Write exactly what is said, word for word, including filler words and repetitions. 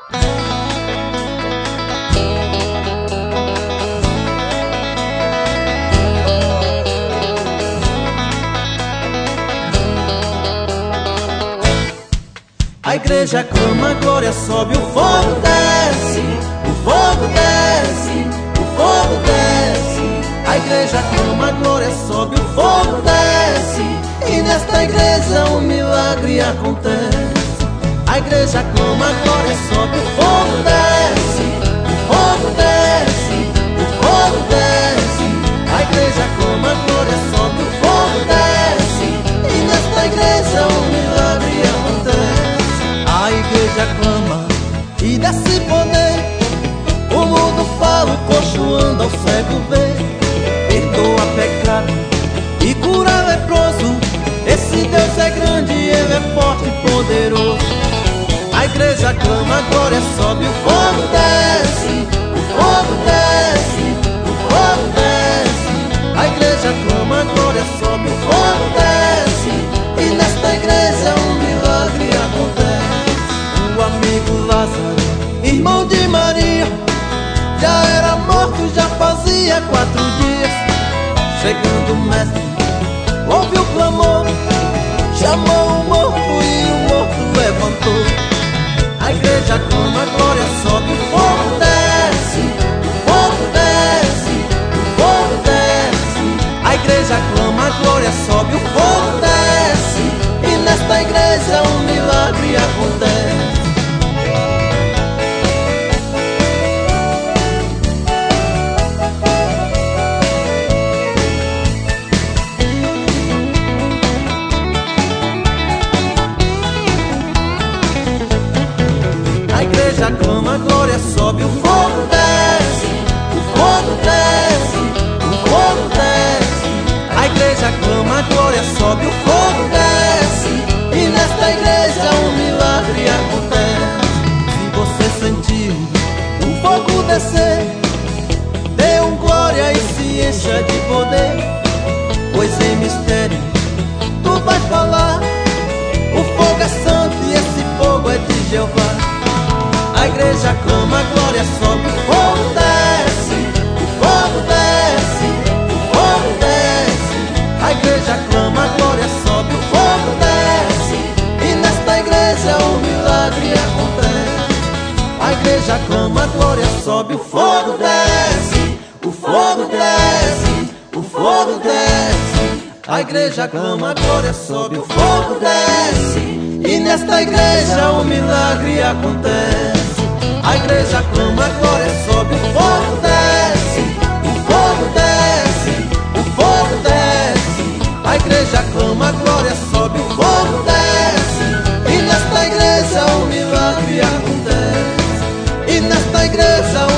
A igreja clama, a glória sobe, o fogo desce, o fogo desce, o fogo desce. A igreja clama, a glória sobe, o fogo desce, e nesta igreja um milagre acontece. A igreja clama, a glória sobe, o fogo desce, o fogo desce, o fogo desce. A igreja clama, a glória sobe, o fogo desce, e nesta igreja um milagre acontece. A igreja clama e desce poder, o mundo fala, o coxo anda, o cego vê, perdoa pecado e cura leproso. Esse Deus é grande, Ele é forte e poderoso. A igreja clama, a glória sobe, o fogo desce, o fogo desce, o fogo desce. A igreja clama, a glória sobe, o fogo desce, e nesta igreja um milagre acontece. O amigo Lázaro, irmão de Maria, já era morto, já fazia quatro dias. Chegando o mestre, ouviu o clamor, chamou o morto e o morto levantou. A igreja clama, a glória sobe, o fogo desce, o fogo desce, o fogo desce. A igreja clama, a glória sobe, o fogo desce, e nesta igreja um milagre acontece. A igreja clama, a glória sobe, o fogo desce, o fogo desce, o fogo desce. A igreja clama, a glória sobe, o fogo desce, e nesta igreja um milagre acontece. Se você sentiu o fogo descer, dê um glória e se encha de poder, pois em mistério tu vais falar. O fogo é santo e esse fogo é de Jeová. A igreja clama, a glória sobe, o fogo desce, o fogo desce, o fogo desce. A igreja clama, a glória sobe, o fogo desce, e nesta igreja um milagre acontece. A igreja clama, a glória sobe, o fogo desce, o fogo desce, o fogo desce. A igreja clama, a glória sobe, o fogo desce, e nesta igreja um milagre acontece. A igreja clama, a glória sobe, o fogo desce, o fogo desce, o fogo desce. A igreja clama, a glória sobe, o fogo desce, e nesta igreja um milagre acontece. E nesta igreja